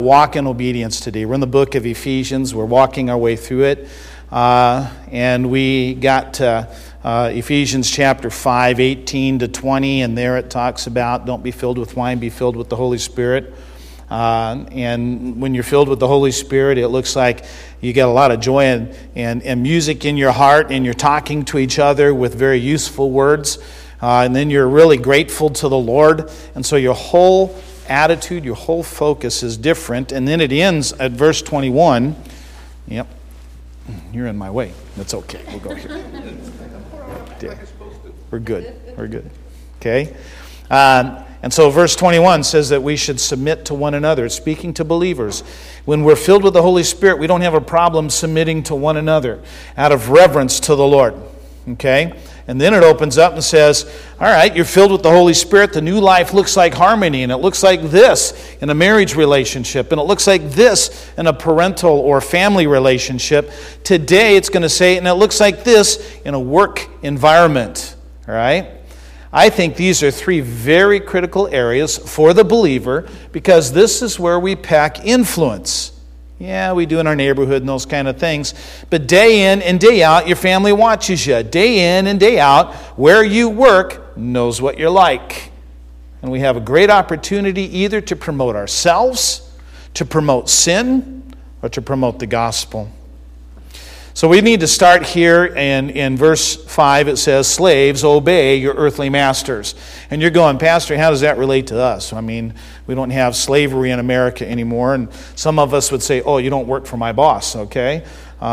Walk in obedience today. We're in the book of Ephesians. We're walking our way through it. And we got to Ephesians chapter 5, 18 to 20, and there it talks about don't be filled with wine, be filled with the Holy Spirit. And when you're filled with the Holy Spirit, it looks like you get a lot of joy and music in your heart, and you're talking to each other with very useful words. And then you're really grateful to the Lord. And so your whole attitude, your whole focus is different. And then it ends at verse 21. Yep. You're in my way. That's okay. We'll go here. We're good. We're good. Okay. And so verse 21 says that we should submit to one another. It's speaking to believers. When we're filled with the Holy Spirit, we don't have a problem submitting to one another out of reverence to the Lord. Okay? And then it opens up and says, all right, you're filled with the Holy Spirit. The new life looks like harmony, and it looks like this in a marriage relationship, and it looks like this in a parental or family relationship. Today it's going to say, and it looks like this in a work environment. All right? I think these are three very critical areas for the believer because this is where we pack influence. Yeah, we do in our neighborhood and those kind of things. But day in and day out, your family watches you. Day in and day out, where you work knows what you're like. And we have a great opportunity either to promote ourselves, to promote sin, or to promote the gospel. So we need to start here in verse 5. It says, slaves, obey your earthly masters. And you're going, Pastor, how does that relate to us? I mean, we don't have slavery in America anymore. And some of us would say, oh, you don't work for my boss, okay?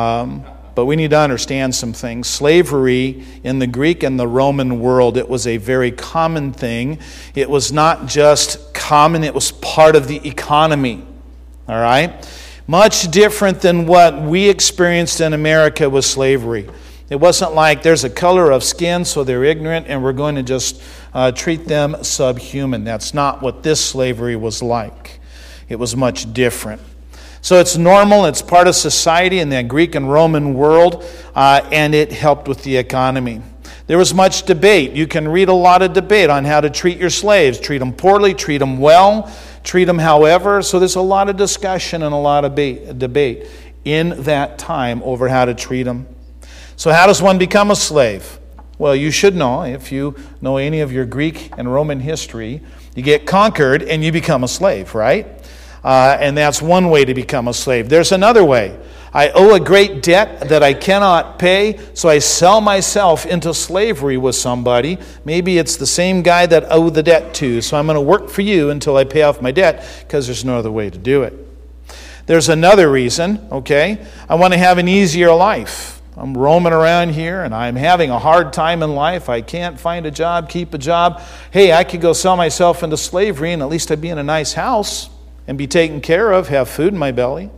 But we need to understand some things. Slavery in the Greek and the Roman world, it was a very common thing. It was not just common, it was part of the economy, all right? Much different than what we experienced in America with slavery. It wasn't like there's a color of skin, so they're ignorant, and we're going to just treat them subhuman. That's not what this slavery was like. It was much different. So it's normal, it's part of society in the Greek and Roman world, and it helped with the economy. There was much debate. You can read a lot of debate on how to treat your slaves. Treat them poorly, treat them well, treat them however. So there's a lot of discussion and a lot of debate in that time over how to treat them. So how does one become a slave? Well, you should know, if you know any of your Greek and Roman history, you get conquered and you become a slave, right? And that's one way to become a slave. There's another way. I owe a great debt that I cannot pay, so I sell myself into slavery with somebody. Maybe it's the same guy that I owe the debt to, so I'm going to work for you until I pay off my debt because there's no other way to do it. There's another reason, okay? I want to have an easier life. I'm roaming around here and I'm having a hard time in life. I can't find a job, keep a job. Hey, I could go sell myself into slavery and at least I'd be in a nice house and be taken care of, have food in my belly.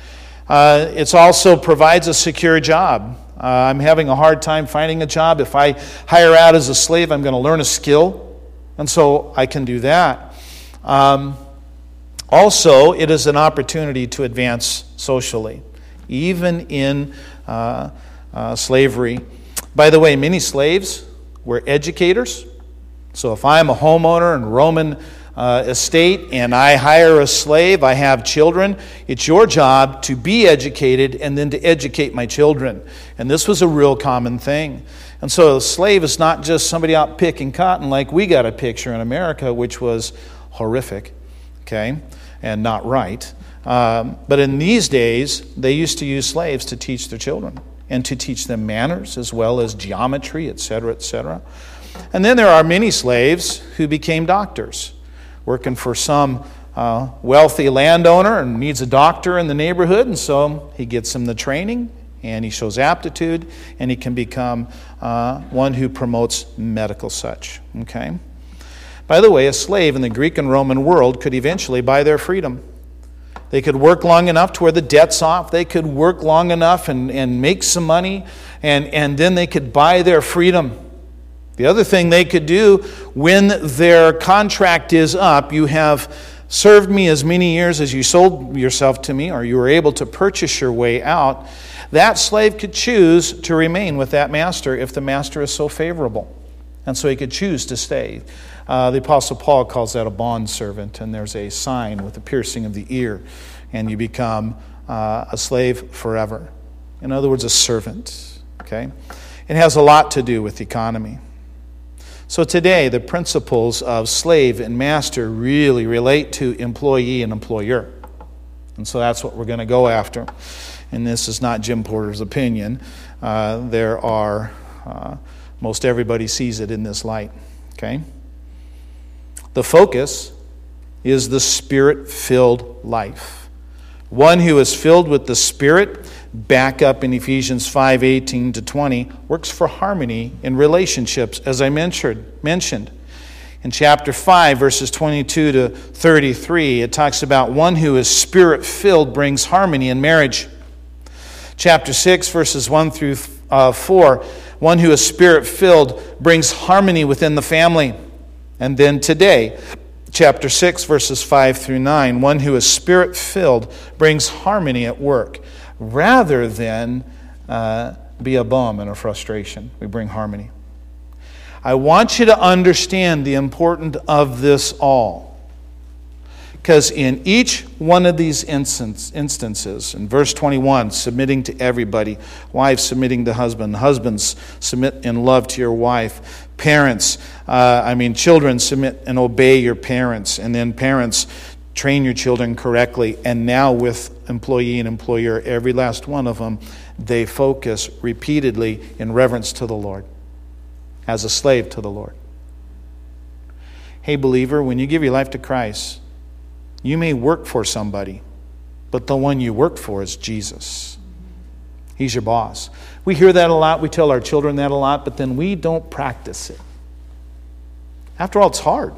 It also provides a secure job. I'm having a hard time finding a job. If I hire out as a slave, I'm going to learn a skill, and so I can do that. Also, it is an opportunity to advance socially, even in slavery. By the way, many slaves were educators. So if I'm a homeowner in Roman estate and I hire a slave, I have children, it's your job to be educated and then to educate my children. And this was a real common thing. And so a slave is not just somebody out picking cotton like we got a picture in America, which was horrific, okay, and not right. But in these days, they used to use slaves to teach their children and to teach them manners as well as geometry, etc., etc. And then there are many slaves who became doctors, working for some wealthy landowner and needs a doctor in the neighborhood, and so he gets him the training, and he shows aptitude, and he can become one who promotes medical such. Okay. By the way, a slave in the Greek and Roman world could eventually buy their freedom. They could work long enough to where the debt's off. They could work long enough and make some money, and then they could buy their freedom. The other thing they could do when their contract is up, you have served me as many years as you sold yourself to me, or you were able to purchase your way out, that slave could choose to remain with that master if the master is so favorable. And so he could choose to stay. The Apostle Paul calls that a bondservant, and there's a sign with the piercing of the ear, and you become a slave forever. In other words, a servant. Okay? It has a lot to do with economy. So today, the principles of slave and master really relate to employee and employer. And so that's what we're going to go after. And this is not Jim Porter's opinion. Most everybody sees it in this light. Okay? The focus is the Spirit-filled life. One who is filled with the Spirit, back up in Ephesians 5:18-20, works for harmony in relationships, as I mentioned. In chapter 5, verses 22-33, it talks about one who is Spirit-filled brings harmony in marriage. Chapter 6, verses 1-4, one who is Spirit-filled brings harmony within the family. And then today, chapter 6, verses 5-9, one who is Spirit-filled brings harmony at work. Rather than be a bum and a frustration, we bring harmony. I want you to understand the importance of this all. Because in each one of these instances, in verse 21, submitting to everybody, wives submitting to husbands submit in love to your wife, children submit and obey your parents, and then parents train your children correctly. And now with employee and employer, every last one of them, they focus repeatedly in reverence to the Lord, as a slave to the Lord. Hey, believer, when you give your life to Christ, you may work for somebody, but the one you work for is Jesus. He's your boss. We hear that a lot. We tell our children that a lot, but then we don't practice it. After all, it's hard.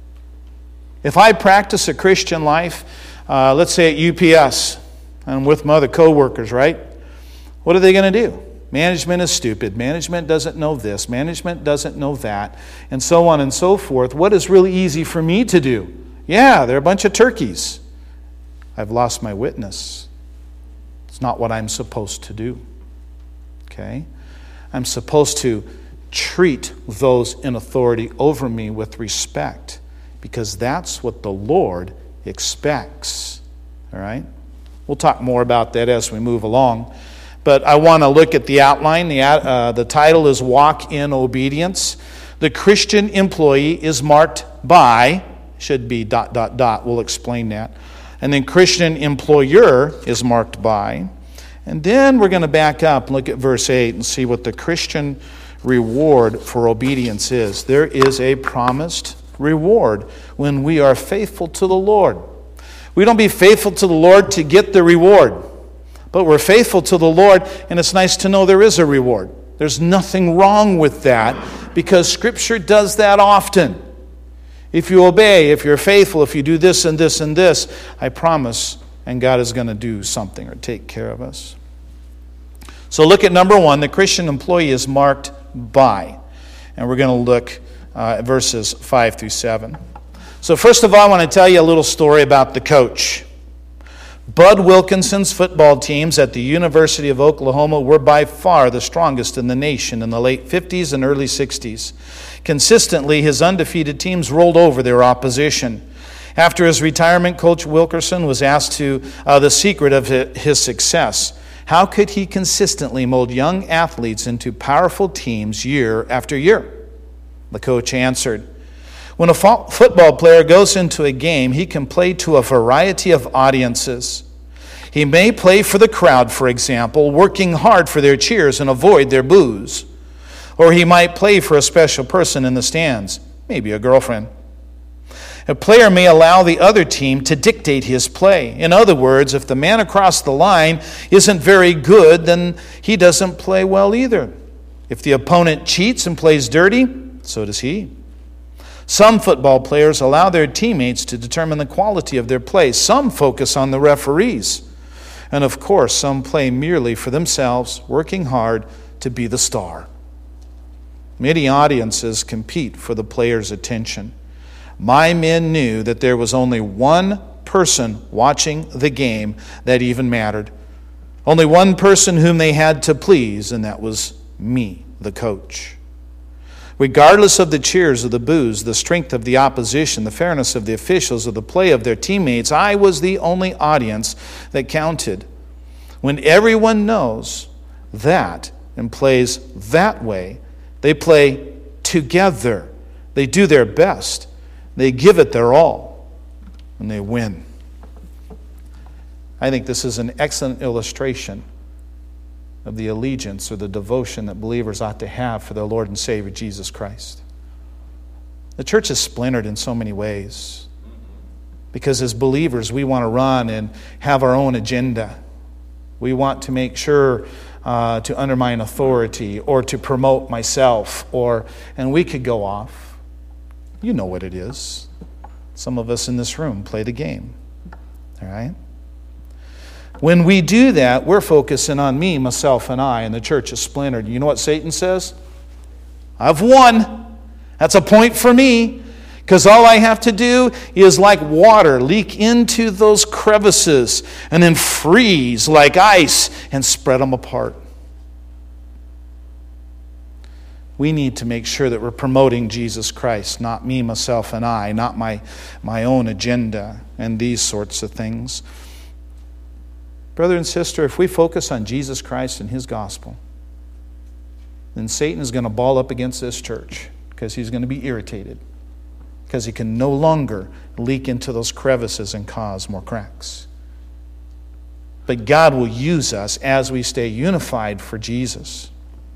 If I practice a Christian life, let's say at UPS, I'm with my other co-workers, right? What are they going to do? Management is stupid. Management doesn't know this. Management doesn't know that. And so on and so forth. What is really easy for me to do? Yeah, they're a bunch of turkeys. I've lost my witness. It's not what I'm supposed to do. Okay? I'm supposed to treat those in authority over me with respect, because that's what the Lord expects. All right? We'll talk more about that as we move along. But I want to look at the outline. The title is Walk in Obedience. The Christian employee is marked by, should be ... We'll explain that. And then Christian employer is marked by. And then we're going to back up and look at verse 8 and see what the Christian reward for obedience is. There is a promised reward when we are faithful to the Lord. We don't be faithful to the Lord to get the reward. But we're faithful to the Lord, and it's nice to know there is a reward. There's nothing wrong with that, because Scripture does that often. If you obey, if you're faithful, if you do this and this and this, I promise, and God is going to do something or take care of us. So look at number 1, the Christian employee is marked by. And we're going to look at verses 5-7. So first of all, I want to tell you a little story about the coach. Bud Wilkinson's football teams at the University of Oklahoma were by far the strongest in the nation in the late 50s and early 60s. Consistently, his undefeated teams rolled over their opposition. After his retirement, Coach Wilkinson was asked the secret of his success. How could he consistently mold young athletes into powerful teams year after year? The coach answered, when a football player goes into a game, he can play to a variety of audiences. He may play for the crowd, for example, working hard for their cheers and avoid their boos. Or he might play for a special person in the stands, maybe a girlfriend. A player may allow the other team to dictate his play. In other words, if the man across the line isn't very good, then he doesn't play well either. If the opponent cheats and plays dirty, so does he. Some football players allow their teammates to determine the quality of their play. Some focus on the referees. And of course, some play merely for themselves, working hard to be the star. Many audiences compete for the player's attention. My men knew that there was only one person watching the game that even mattered. Only one person whom they had to please, and that was me, the coach. Regardless of the cheers, of the boos, the strength of the opposition, the fairness of the officials, or the play of their teammates, I was the only audience that counted. When everyone knows that and plays that way, they play together. They do their best. They give it their all, and they win. I think this is an excellent illustration of the allegiance or the devotion that believers ought to have for their Lord and Savior, Jesus Christ. The church is splintered in so many ways because as believers, we want to run and have our own agenda. We want to make sure to undermine authority or to promote myself, and we could go off. You know what it is. Some of us in this room play the game. All right? When we do that, we're focusing on me, myself, and I, and the church is splintered. You know what Satan says? I've won. That's a point for me, because all I have to do is, like water, leak into those crevices and then freeze like ice and spread them apart. We need to make sure that we're promoting Jesus Christ, not me, myself, and I, not my own agenda and these sorts of things. Brother and sister, if we focus on Jesus Christ and His gospel, then Satan is going to ball up against this church because he's going to be irritated, because he can no longer leak into those crevices and cause more cracks. But God will use us as we stay unified for Jesus.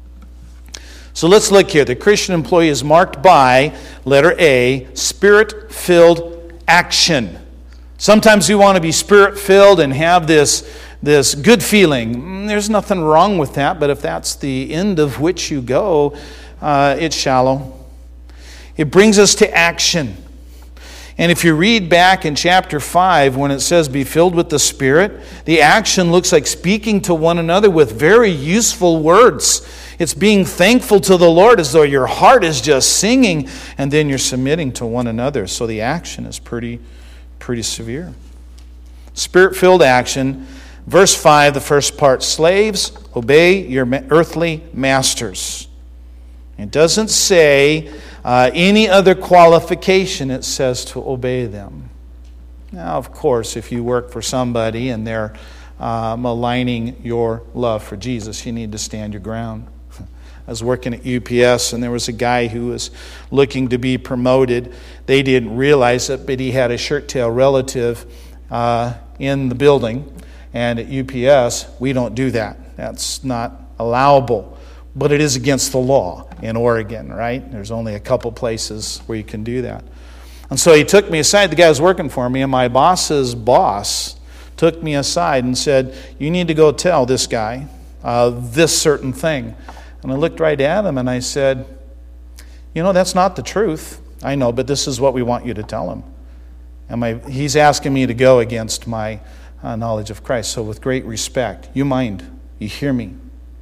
So let's look here. The Christian employee is marked by, letter A, Spirit-filled action. Sometimes we want to be Spirit-filled and have this good feeling. There's nothing wrong with that, but if that's the end of which you go, it's shallow. It brings us to action. And if you read back in chapter 5, when it says, be filled with the Spirit, the action looks like speaking to one another with very useful words. It's being thankful to the Lord as though your heart is just singing, and then you're submitting to one another. So the action is pretty severe. Spirit-filled action. Verse 5, the first part, slaves, obey your earthly masters. It doesn't say any other qualification. It says to obey them. Now, of course, if you work for somebody and they're maligning your love for Jesus, you need to stand your ground. I was working at UPS, and there was a guy who was looking to be promoted. They didn't realize it, but he had a shirt-tail relative in the building. And at UPS, we don't do that. That's not allowable. But it is against the law in Oregon, right? There's only a couple places where you can do that. And so he took me aside. The guy was working for me, and my boss's boss took me aside and said, you need to go tell this guy this certain thing. And I looked right at him and I said, that's not the truth. I know, but this is what we want you to tell him. And he's asking me to go against my knowledge of Christ. So with great respect, you mind, you hear me.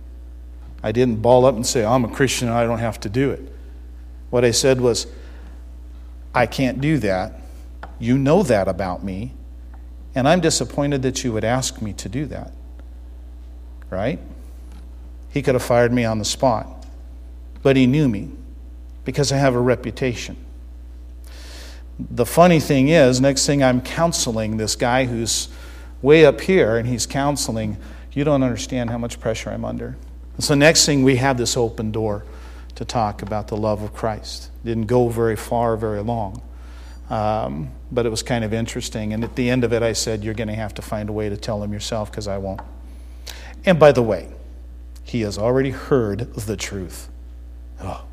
I didn't ball up and say, I'm a Christian and I don't have to do it. What I said was, I can't do that. You know that about me. And I'm disappointed that you would ask me to do that. Right? He could have fired me on the spot. But he knew me because I have a reputation. The funny thing is, next thing I'm counseling this guy who's way up here, and he's counseling, you don't understand how much pressure I'm under. And so next thing, we have this open door to talk about the love of Christ. Didn't go very far, very long. But it was kind of interesting. And at the end of it, I said, you're going to have to find a way to tell him yourself, because I won't. And by the way, he has already heard the truth. Oh.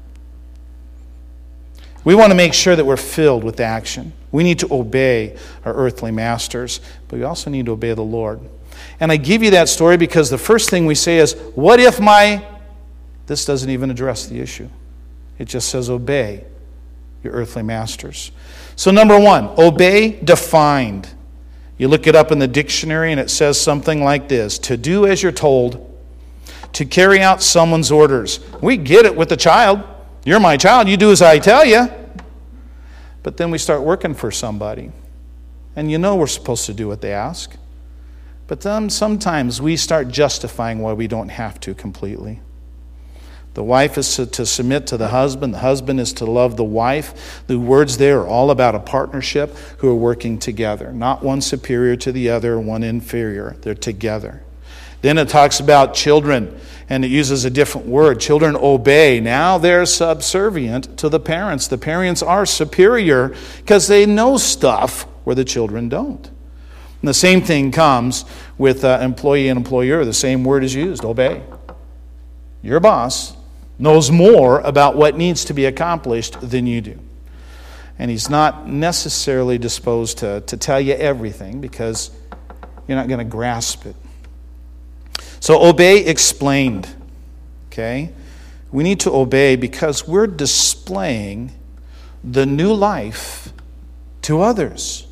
We want to make sure that we're filled with action. We need to obey our earthly masters, but we also need to obey the Lord. And I give you that story because the first thing we say is, what if this doesn't even address the issue. It just says obey your earthly masters. So number one, obey defined. You look it up in the dictionary and it says something like this: to do as you're told, to carry out someone's orders. We get it with the child. You're my child, you do as I tell you. But then we start working for somebody. And we're supposed to do what they ask. But then sometimes we start justifying why we don't have to completely. The wife is to submit to the husband is to love the wife. The words there are all about a partnership who are working together. Not one superior to the other, one inferior. They're together. Then it talks about children, and it uses a different word. Children obey. Now they're subservient to the parents. The parents are superior because they know stuff where the children don't. And the same thing comes with employee and employer. The same word is used, obey. Your boss knows more about what needs to be accomplished than you do. And he's not necessarily disposed to tell you everything because you're not going to grasp it. So obey explained. Okay? We need to obey because we're displaying the new life to others.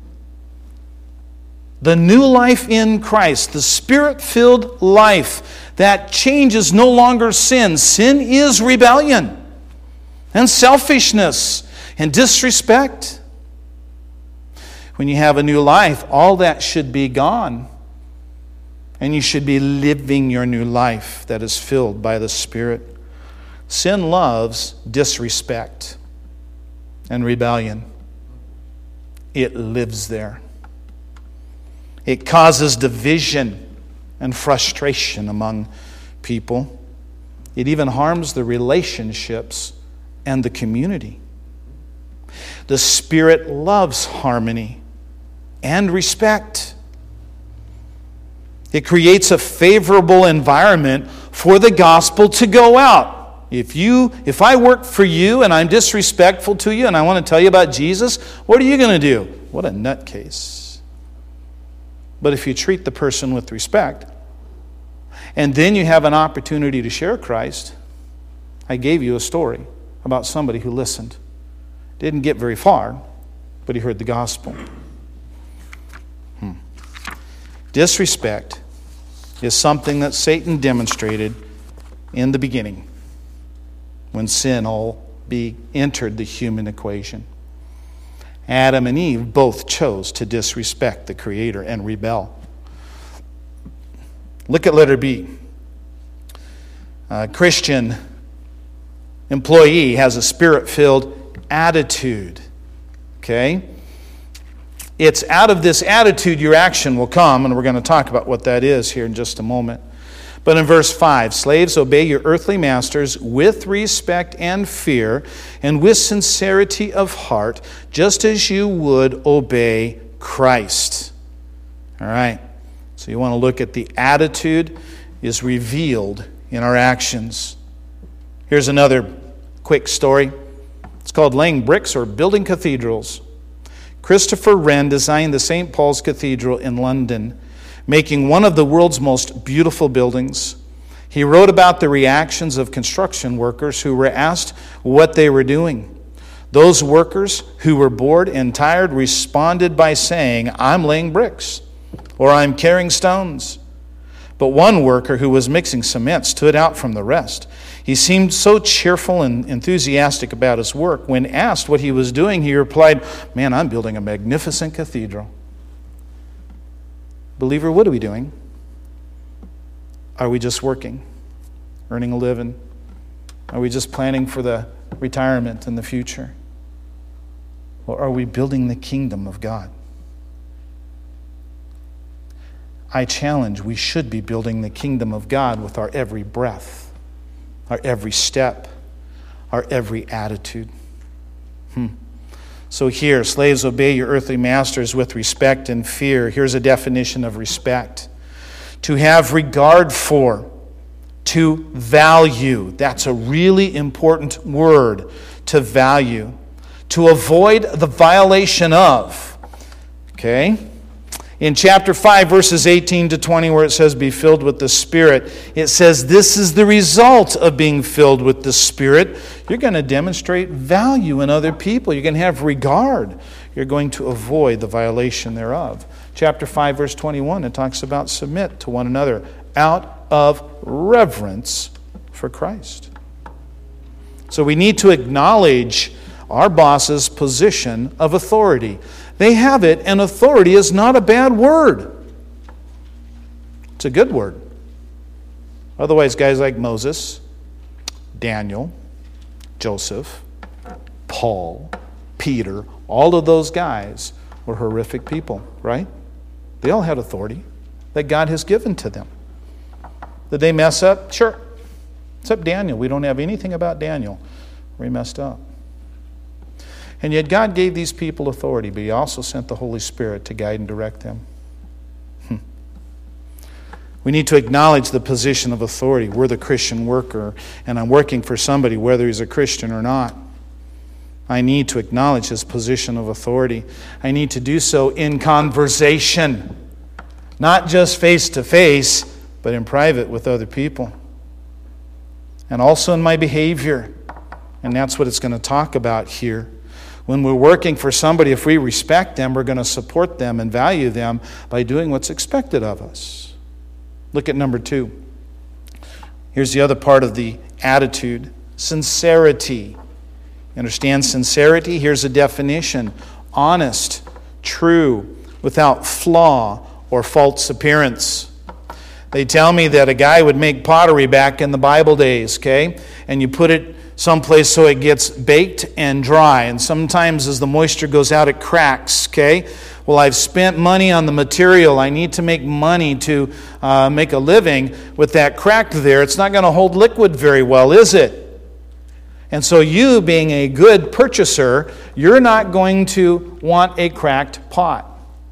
The new life in Christ, the Spirit-filled life that changes no longer sin. Sin is rebellion and selfishness and disrespect. When you have a new life, all that should be gone. And you should be living your new life that is filled by the Spirit. Sin loves disrespect and rebellion. It lives there. It causes division and frustration among people. It even harms the relationships and the community. The Spirit loves harmony and respect. It creates a favorable environment for the gospel to go out. If I work for you and I'm disrespectful to you and I want to tell you about Jesus, what are you going to do? What a nutcase. But if you treat the person with respect, and then you have an opportunity to share Christ, I gave you a story about somebody who listened. Didn't get very far, but he heard the gospel. Disrespect is something that Satan demonstrated in the beginning when sin entered the human equation. Adam and Eve both chose to disrespect the Creator and rebel. Look at letter B. A Christian employee has a Spirit-filled attitude. Okay? It's out of this attitude your action will come, and we're going to talk about what that is here in just a moment. But in verse 5, slaves, obey your earthly masters with respect and fear, and with sincerity of heart, just as you would obey Christ. All right. So you want to look at the attitude is revealed in our actions. Here's another quick story. It's called laying bricks or building cathedrals. Christopher Wren designed the St. Paul's Cathedral in London, making one of the world's most beautiful buildings. He wrote about the reactions of construction workers who were asked what they were doing. Those workers who were bored and tired responded by saying, "I'm laying bricks," or "I'm carrying stones." But one worker who was mixing cement stood out from the rest. He seemed so cheerful and enthusiastic about his work. When asked what he was doing, he replied, "Man, I'm building a magnificent cathedral." Believer, what are we doing? Are we just working, earning a living? Are we just planning for the retirement in the future? Or are we building the kingdom of God? I challenge, we should be building the kingdom of God with our every breath, our every step, our every attitude. So here, slaves, obey your earthly masters with respect and fear. Here's a definition of respect. To have regard for, to value. That's a really important word, to value. To avoid the violation of. Okay? In chapter 5, verses 18 to 20, where it says, be filled with the Spirit, it says this is the result of being filled with the Spirit. You're going to demonstrate value in other people. You're going to have regard. You're going to avoid the violation thereof. Chapter 5, verse 21, it talks about submit to one another out of reverence for Christ. So we need to acknowledge our boss's position of authority. They have it, and authority is not a bad word. It's a good word. Otherwise, guys like Moses Daniel, Joseph, Paul, Peter, all of those guys were horrific people, right? They all had authority that God has given to them. Did they mess up? Sure. Except Daniel. We don't have anything about Daniel where he messed up. And yet God gave these people authority, but He also sent the Holy Spirit to guide and direct them. We need to acknowledge the position of authority. We're the Christian worker, and I'm working for somebody, whether he's a Christian or not. I need to acknowledge his position of authority. I need to do so in conversation, not just face to face, but in private with other people. And also in my behavior. And that's what it's going to talk about here. When we're working for somebody, if we respect them, we're going to support them and value them by doing what's expected of us. Look at number 2. Here's the other part of the attitude. Sincerity. Understand sincerity? Here's a definition. Honest, true, without flaw or false appearance. They tell me that a guy would make pottery back in the Bible days, okay? And you put it someplace so it gets baked and dry. And sometimes as the moisture goes out, it cracks, okay? Well, I've spent money on the material. I need to make money to make a living with that crack there. It's not going to hold liquid very well, is it? And so you, being a good purchaser, you're not going to want a cracked pot.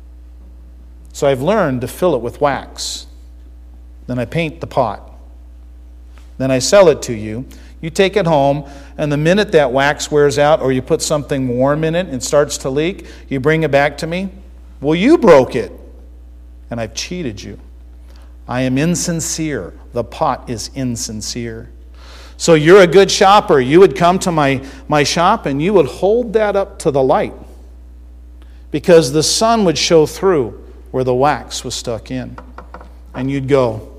So I've learned to fill it with wax. Then I paint the pot. Then I sell it to you. You take it home, and the minute that wax wears out or you put something warm in it and it starts to leak, you bring it back to me. Well, you broke it, and I've cheated you. I am insincere. The pot is insincere. So you're a good shopper. You would come to my shop, and you would hold that up to the light because the sun would show through where the wax was stuck in. And you'd go,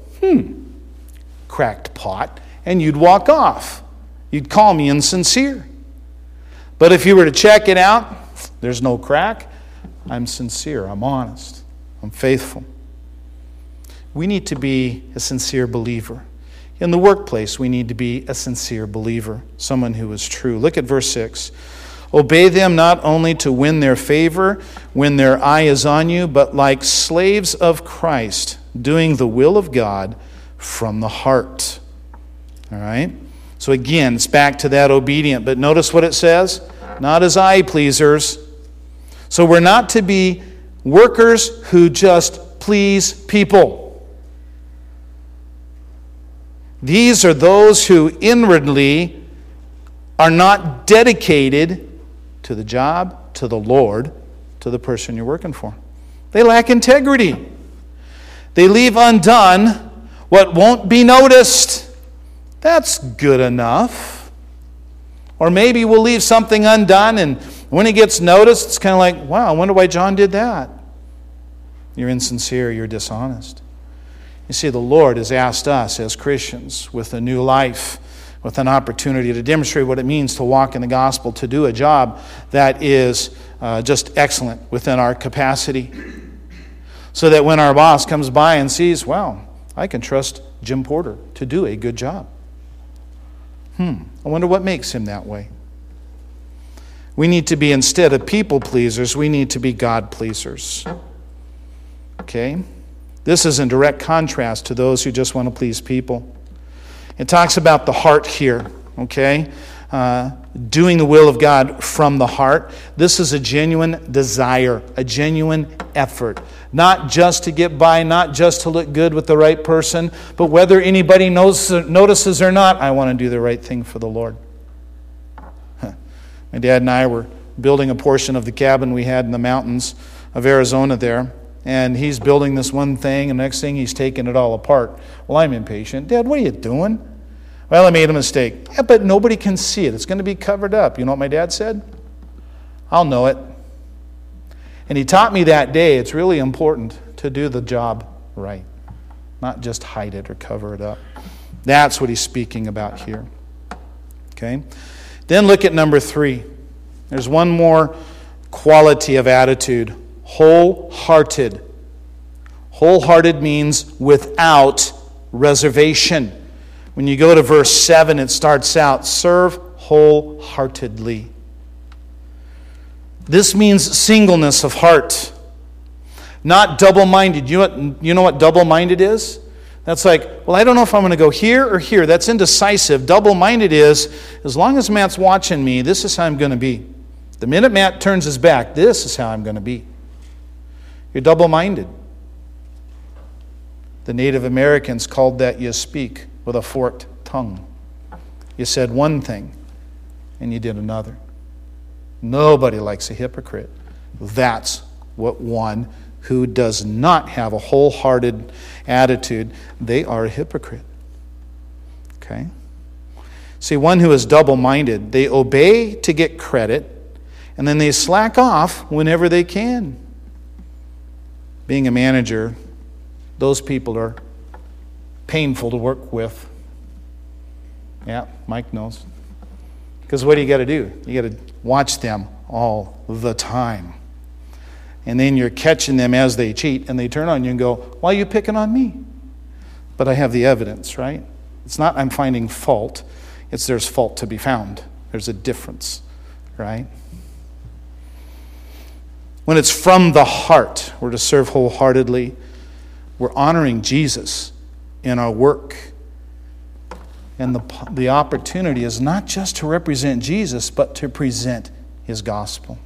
cracked pot, and you'd walk off. You'd call me insincere. But if you were to check it out, there's no crack. I'm sincere. I'm honest. I'm faithful. We need to be a sincere believer. In the workplace, we need to be a sincere believer, someone who is true. Look at verse 6. Obey them not only to win their favor when their eye is on you, but like slaves of Christ, doing the will of God from the heart. All right? So again, it's back to that obedient. But notice what it says. Not as eye pleasers. So we're not to be workers who just please people. These are those who inwardly are not dedicated to the job, to the Lord, to the person you're working for. They lack integrity. They leave undone what won't be noticed. That's good enough. Or maybe we'll leave something undone, and when it gets noticed, it's kind of like, wow, I wonder why John did that. You're insincere, you're dishonest. You see, the Lord has asked us as Christians with a new life, with an opportunity to demonstrate what it means to walk in the gospel, to do a job that is just excellent within our capacity. So that when our boss comes by and sees, wow, I can trust Jim Porter to do a good job. I wonder what makes him that way. We need to be, instead of people pleasers, we need to be God pleasers. Okay? This is in direct contrast to those who just want to please people. It talks about the heart here, okay? Doing the will of God from the heart. This is a genuine desire, a genuine effort. Not just to get by, not just to look good with the right person, but whether anybody notices or not, I want to do the right thing for the Lord. My dad and I were building a portion of the cabin we had in the mountains of Arizona there. And he's building this one thing, and the next thing he's taking it all apart. Well, I'm impatient. Dad, what are you doing? Well, I made a mistake. Yeah, but nobody can see it. It's going to be covered up. You know what my dad said? I'll know it. And he taught me that day it's really important to do the job right, not just hide it or cover it up. That's what he's speaking about here. Okay? Then look at number 3. There's one more quality of attitude. Wholehearted. Wholehearted means without reservation. When you go to verse 7, it starts out, serve wholeheartedly. This means singleness of heart, not double-minded. You know what double-minded is? That's like, well, I don't know if I'm going to go here or here. That's indecisive. Double-minded is, as long as Matt's watching me, this is how I'm going to be. The minute Matt turns his back, this is how I'm going to be. You're double-minded. The Native Americans called that you speak with a forked tongue. You said one thing, and you did another. Nobody likes a hypocrite. That's what one who does not have a wholehearted attitude, they are a hypocrite. Okay? See, one who is double-minded, they obey to get credit, and then they slack off whenever they can. Being a manager, those people are painful to work with. Yeah, Mike knows. Because what do you got to do? You got to watch them all the time. And then you're catching them as they cheat, and they turn on you and go, why are you picking on me? But I have the evidence, right? It's not I'm finding fault. It's there's fault to be found. There's a difference, right? When it's from the heart, we're to serve wholeheartedly. We're honoring Jesus in our work. And the opportunity is not just to represent Jesus, but to present His gospel.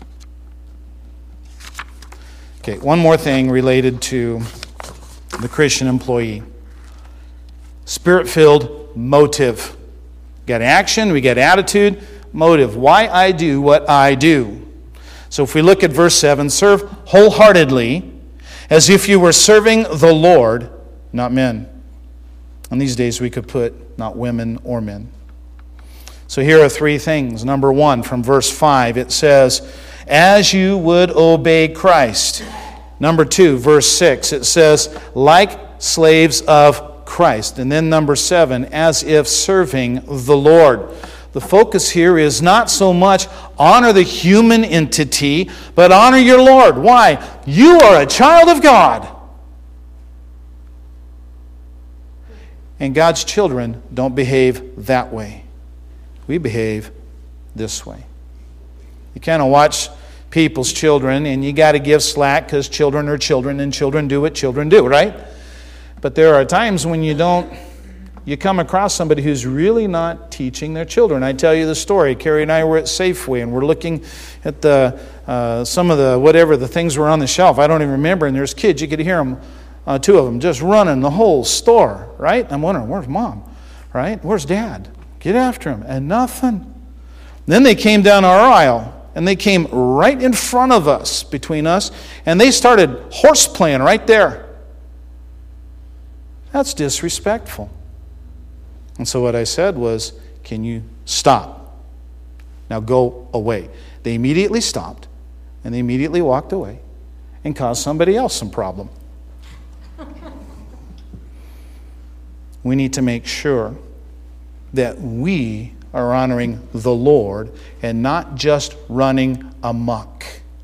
Okay, one more thing related to the Christian employee. Spirit-filled motive. We got action, we got attitude, motive. Why I do what I do. So if we look at verse 7, serve wholeheartedly as if you were serving the Lord, not men. And these days we could put not women or men. So here are three things. Number one, from verse 5, it says, as you would obey Christ. Number 2, verse 6, it says, like slaves of Christ. And then number 7, as if serving the Lord. The focus here is not so much honor the human entity, but honor your Lord. Why? You are a child of God. And God's children don't behave that way. We behave this way. You kind of watch people's children, and you got to give slack because children are children, and children do what children do, right? But there are times when you come across somebody who's really not teaching their children. I tell you the story. Carrie and I were at Safeway, and we're looking at some of the things were on the shelf. I don't even remember, and there's kids. You could hear them, 2 of them, just running the whole store, right? I'm wondering, where's Mom, right? Where's Dad? Get after him. And nothing. Then they came down our aisle, and they came right in front of us, between us, and they started horse playing right there. That's disrespectful. And so what I said was, can you stop? Now go away. They immediately stopped, and they immediately walked away and caused somebody else some problem. We need to make sure that we are honoring the Lord and not just running amok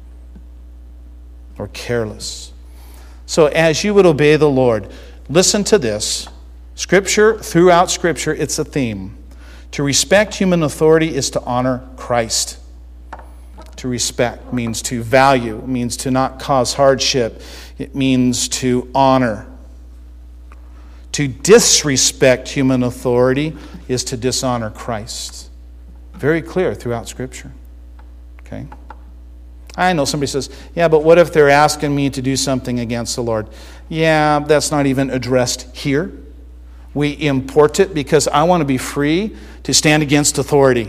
or careless. So as you would obey the Lord, listen to this. Scripture, throughout Scripture, it's a theme. To respect human authority is to honor Christ. To respect means to value. It means to not cause hardship. It means to honor. To disrespect human authority is to dishonor Christ. Very clear throughout Scripture. Okay? I know somebody says, yeah, but what if they're asking me to do something against the Lord? Yeah, that's not even addressed here. We import it because I want to be free to stand against authority.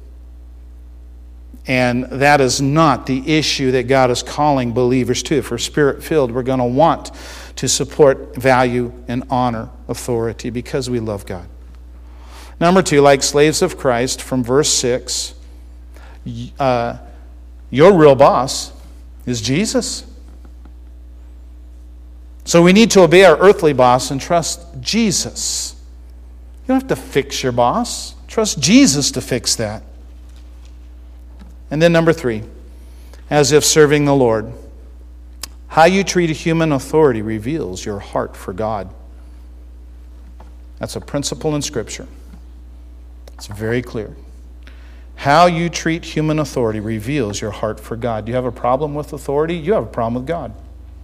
And that is not the issue that God is calling believers to. If we're Spirit-filled, we're going to want to support, value, and honor authority because we love God. Number 2, like slaves of Christ, from verse 6, your real boss is Jesus. So we need to obey our earthly boss and trust Jesus. You don't have to fix your boss. Trust Jesus to fix that. And then number 3, as if serving the Lord. How you treat a human authority reveals your heart for God. That's a principle in Scripture. It's very clear. How you treat human authority reveals your heart for God. Do you have a problem with authority? You have a problem with God.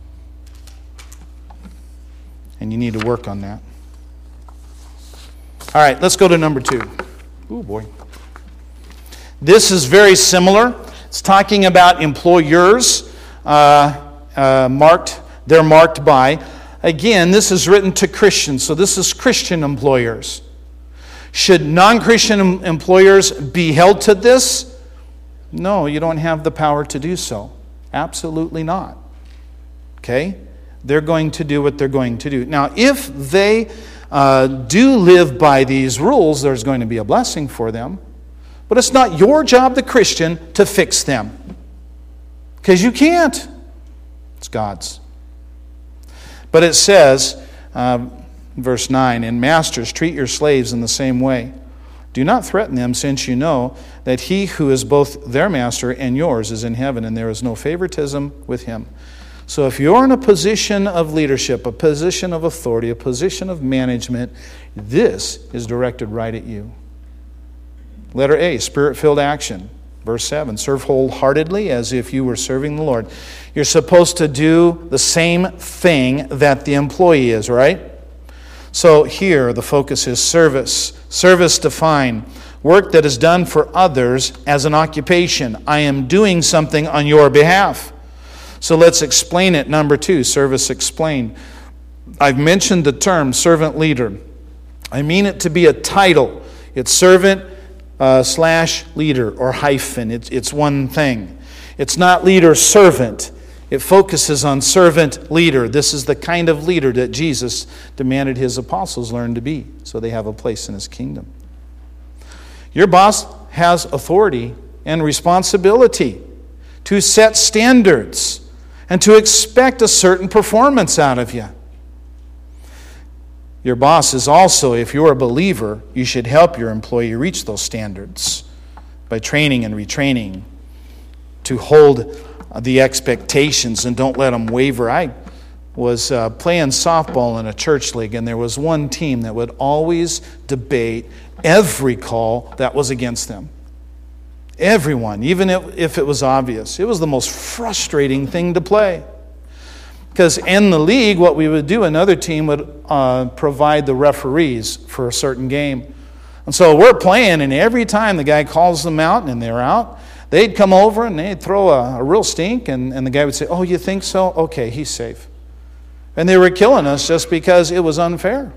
And you need to work on that. All right, let's go to number 2. Oh boy. This is very similar. It's talking about employers they're marked by. Again, this is written to Christians, so this is Christian employers. Should non-Christian employers be held to this? No, you don't have the power to do so. Absolutely not. Okay? They're going to do what they're going to do. Now, if they do live by these rules, there's going to be a blessing for them. But it's not your job, the Christian, to fix them. Because you can't. It's God's. But it says, verse 9, and masters, treat your slaves in the same way. Do not threaten them, since you know that he who is both their master and yours is in heaven, and there is no favoritism with him. So if you're in a position of leadership, a position of authority, a position of management, this is directed right at you. Letter A, Spirit-filled action. Verse 7, serve wholeheartedly as if you were serving the Lord. You're supposed to do the same thing that the employee is, right? So here the focus is service. Service defined. Work that is done for others as an occupation. I am doing something on your behalf. So let's explain it. Number 2, service explained. I've mentioned the term servant leader. I mean it to be a title. It's servant / leader or hyphen. It's one thing. It's not leader servant. It focuses on servant leader. This is the kind of leader that Jesus demanded his apostles learn to be, so they have a place in his kingdom. Your boss has authority and responsibility to set standards and to expect a certain performance out of you. Your boss is also, if you're a believer, you should help your employee reach those standards by training and retraining to hold the expectations and don't let them waver. I was playing softball in a church league, and there was one team that would always debate every call that was against them. Everyone, even if it was obvious. It was the most frustrating thing to play. Because in the league, what we would do, another team would provide the referees for a certain game. And so we're playing, and every time the guy calls them out and they're out, they'd come over and they'd throw a real stink, and the guy would say, oh, you think so? Okay, he's safe. And they were killing us just because it was unfair.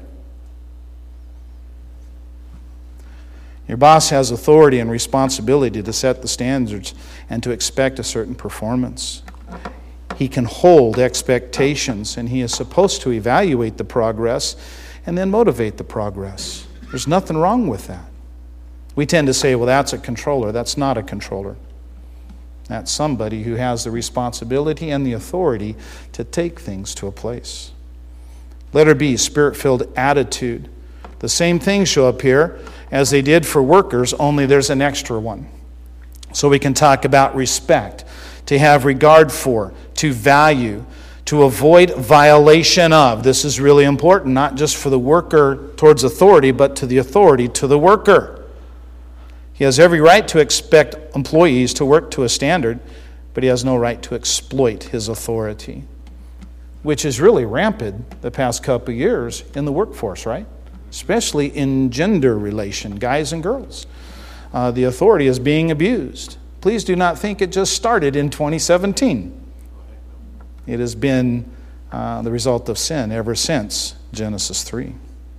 Your boss has authority and responsibility to set the standards and to expect a certain performance. He can hold expectations, and he is supposed to evaluate the progress and then motivate the progress. There's nothing wrong with that. We tend to say, well, that's a controller. That's not a controller. That's somebody who has the responsibility and the authority to take things to a place. Letter B, Spirit-filled attitude. The same things show up here as they did for workers, only there's an extra one. So we can talk about respect, to have regard for, to value, to avoid violation of. This is really important, not just for the worker towards authority, but to the authority to the worker. He has every right to expect employees to work to a standard, but he has no right to exploit his authority, which is really rampant the past couple of years in the workforce, right? Especially in gender relation, guys and girls. The authority is being abused. Please do not think it just started in 2017. It has been the result of sin ever since Genesis 3.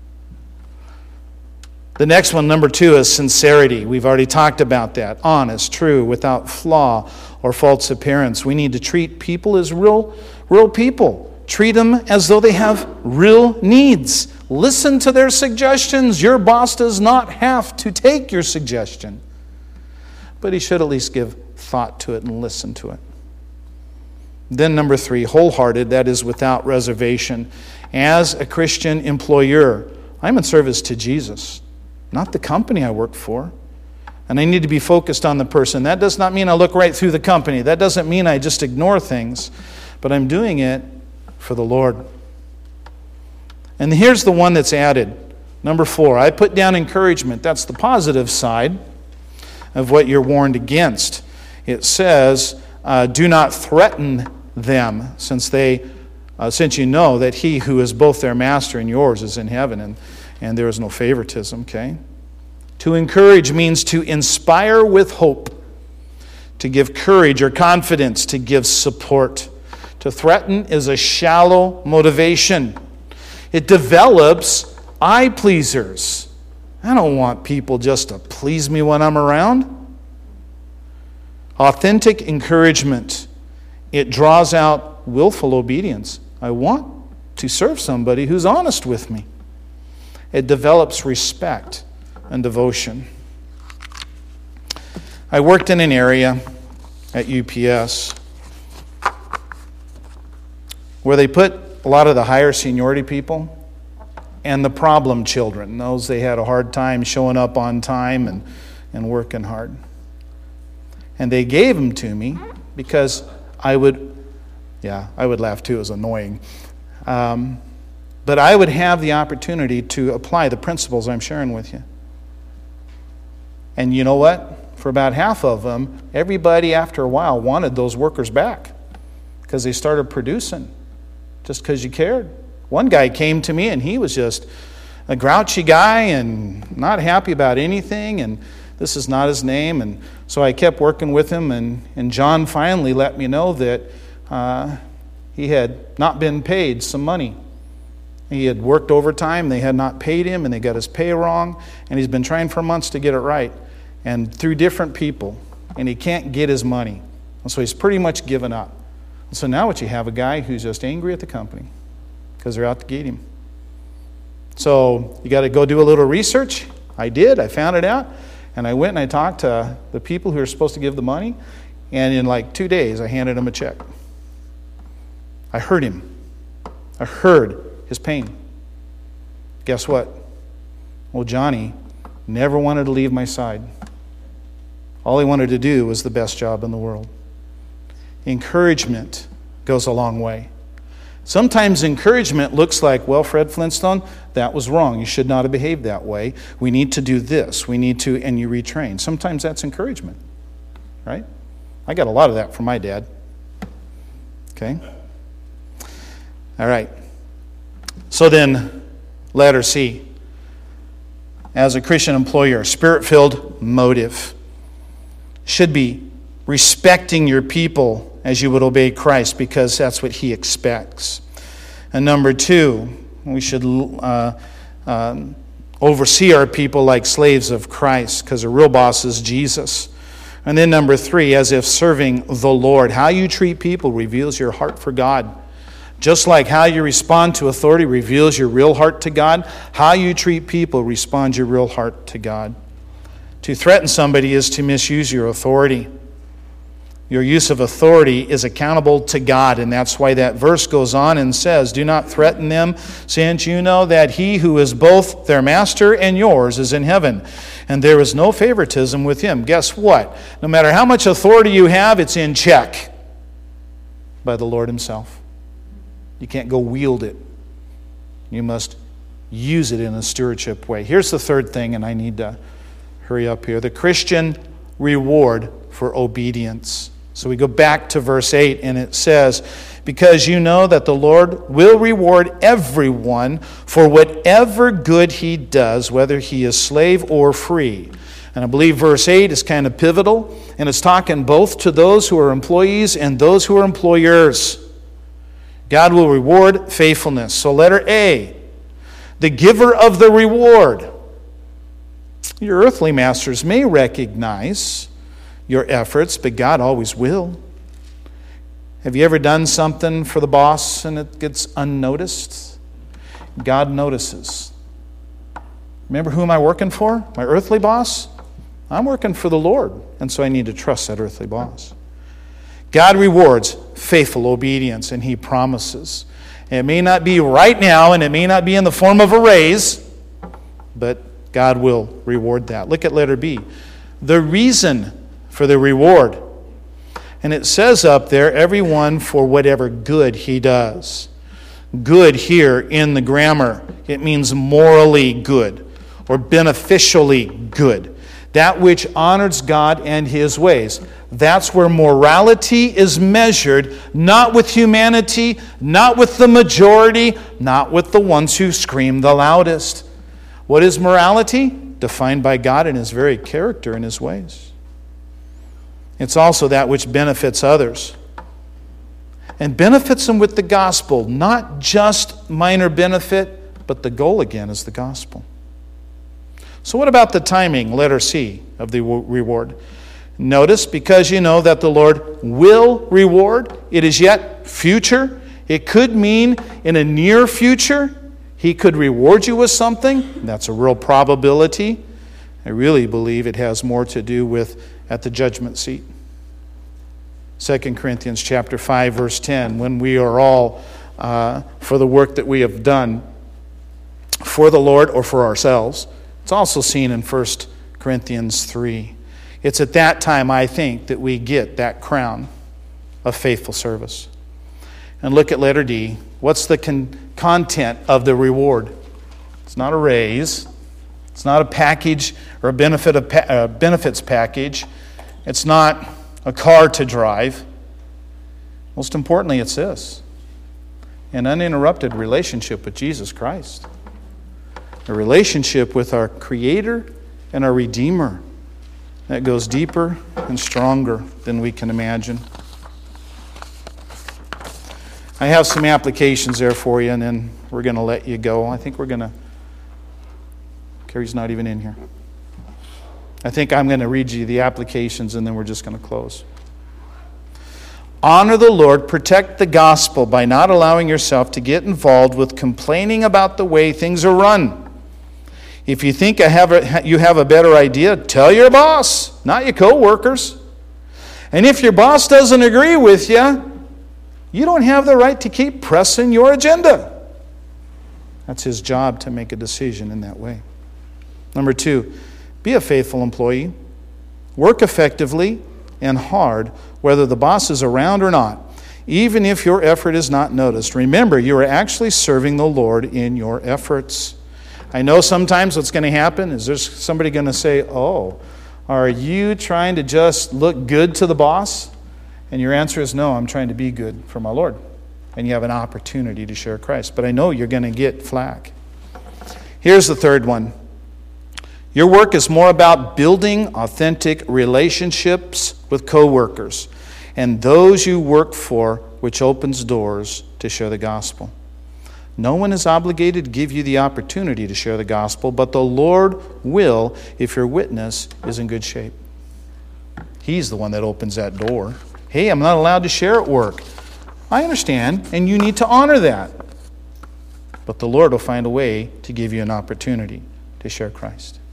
The next one, number 2, is sincerity. We've already talked about that. Honest, true, without flaw or false appearance. We need to treat people as real people. Treat them as though they have real needs. Listen to their suggestions. Your boss does not have to take your suggestion, but he should at least give thought to it and listen to it. Then number 3, wholehearted, that is without reservation. As a Christian employer, I'm in service to Jesus, not the company I work for. And I need to be focused on the person. That does not mean I look right through the company. That doesn't mean I just ignore things. But I'm doing it for the Lord. And here's the one that's added. Number 4, I put down encouragement. That's the positive side of what you're warned against. It says, do not threaten them, since you know that he who is both their master and yours is in heaven, and there is no favoritism, okay? To encourage means to inspire with hope, to give courage or confidence, to give support. To threaten is a shallow motivation. It develops eye pleasers. I don't want people just to please me when I'm around. Authentic encouragement. It draws out willful obedience. I want to serve somebody who's honest with me. It develops respect and devotion. I worked in an area at UPS where they put a lot of the higher seniority people and the problem children. Those they had a hard time showing up on time and working hard. And they gave them to me because I would laugh too, it was annoying. But I would have the opportunity to apply the principles I'm sharing with you. And you know what? For about half of them, everybody after a while wanted those workers back because they started producing just because you cared. One guy came to me and he was just a grouchy guy and not happy about anything, and this is not his name. And so I kept working with him, and John finally let me know that he had not been paid some money. He had worked overtime, they had not paid him, and they got his pay wrong, and he's been trying for months to get it right, and through different people, and he can't get his money. And so he's pretty much given up. And so now what you have, a guy who's just angry at the company because they're out to get him. So you got to go do a little research. I did. I found it out. And I went and I talked to the people who are supposed to give the money, and in like 2 days I handed him a check. I heard him. I heard his pain. Guess what? Well, Johnny never wanted to leave my side. All he wanted to do was the best job in the world. Encouragement goes a long way. Sometimes encouragement looks like, well, Fred Flintstone, that was wrong. You should not have behaved that way. We need to do this. We need to, and you retrain. Sometimes that's encouragement, right? I got a lot of that from my dad. Okay? All right. So then, letter C. As a Christian employer, spirit-filled motive should be respecting your people as you would obey Christ, because that's what he expects. And number 2, we should oversee our people like slaves of Christ, because the real boss is Jesus. And then number 3, as if serving the Lord. How you treat people reveals your heart for God. Just like how you respond to authority reveals your real heart to God, how you treat people responds your real heart to God. To threaten somebody is to misuse your authority. Your use of authority is accountable to God, and that's why that verse goes on and says, do not threaten them, since you know that he who is both their master and yours is in heaven, and there is no favoritism with him. Guess what? No matter how much authority you have, it's in check by the Lord himself. You can't go wield it. You must use it in a stewardship way. Here's the third thing, and I need to hurry up here. The Christian reward for obedience. So we go back to verse 8, and it says, because you know that the Lord will reward everyone for whatever good he does, whether he is slave or free. And I believe verse 8 is kind of pivotal, and it's talking both to those who are employees and those who are employers. God will reward faithfulness. So letter A, the giver of the reward. Your earthly masters may recognize your efforts, but God always will. Have you ever done something for the boss and it gets unnoticed? God notices. Remember, who am I working for? My earthly boss? I'm working for the Lord, and so I need to trust that earthly boss. God rewards faithful obedience, and he promises. It may not be right now, and it may not be in the form of a raise, but God will reward that. Look at letter B. The reason for the reward. And it says up there, everyone for whatever good he does. Good here in the grammar It means morally good or beneficially good. That which honors God and His ways. That's where morality is measured, not with humanity, not with the majority, not with the ones who scream the loudest. What is morality? Defined by God in His very character and His ways. It's also that which benefits others. And benefits them with the gospel, not just minor benefit, but the goal again is the gospel. So what about the timing, letter C, of the reward? Notice, because you know that the Lord will reward, it is yet future. It could mean in a near future, He could reward you with something. That's a real probability. I really believe it has more to do with at the judgment seat. 2 Corinthians chapter 5, verse 10, when we are all, for the work that we have done for the Lord or for ourselves. It's also seen in 1 Corinthians 3. It's at that time, I think, that we get that crown of faithful service. And look at letter D. What's the content of the reward? It's not a raise. It's not a package or a benefits package. It's not a car to drive. Most importantly, it's this: an uninterrupted relationship with Jesus Christ. A relationship with our Creator and our Redeemer that goes deeper and stronger than we can imagine. I have some applications there for you, and then we're going to let you go. I think we're going to... Carrie's not even in here. I think I'm going to read you the applications, and then we're just going to close. Honor the Lord, protect the gospel by not allowing yourself to get involved with complaining about the way things are run. If you think you have a better idea, tell your boss, not your co-workers. And if your boss doesn't agree with you, you don't have the right to keep pressing your agenda. That's his job, to make a decision in that way. Number 2, be a faithful employee. Work effectively and hard, whether the boss is around or not. Even if your effort is not noticed, remember, you are actually serving the Lord in your efforts. I know sometimes what's going to happen is there's somebody going to say, "Oh, are you trying to just look good to the boss?" And your answer is, "No, I'm trying to be good for my Lord." And you have an opportunity to share Christ. But I know you're going to get flack. Here's the third one. Your work is more about building authentic relationships with co-workers and those you work for, which opens doors to share the gospel. No one is obligated to give you the opportunity to share the gospel, but the Lord will if your witness is in good shape. He's the one that opens that door. Hey, I'm not allowed to share at work. I understand, and you need to honor that. But the Lord will find a way to give you an opportunity to share Christ.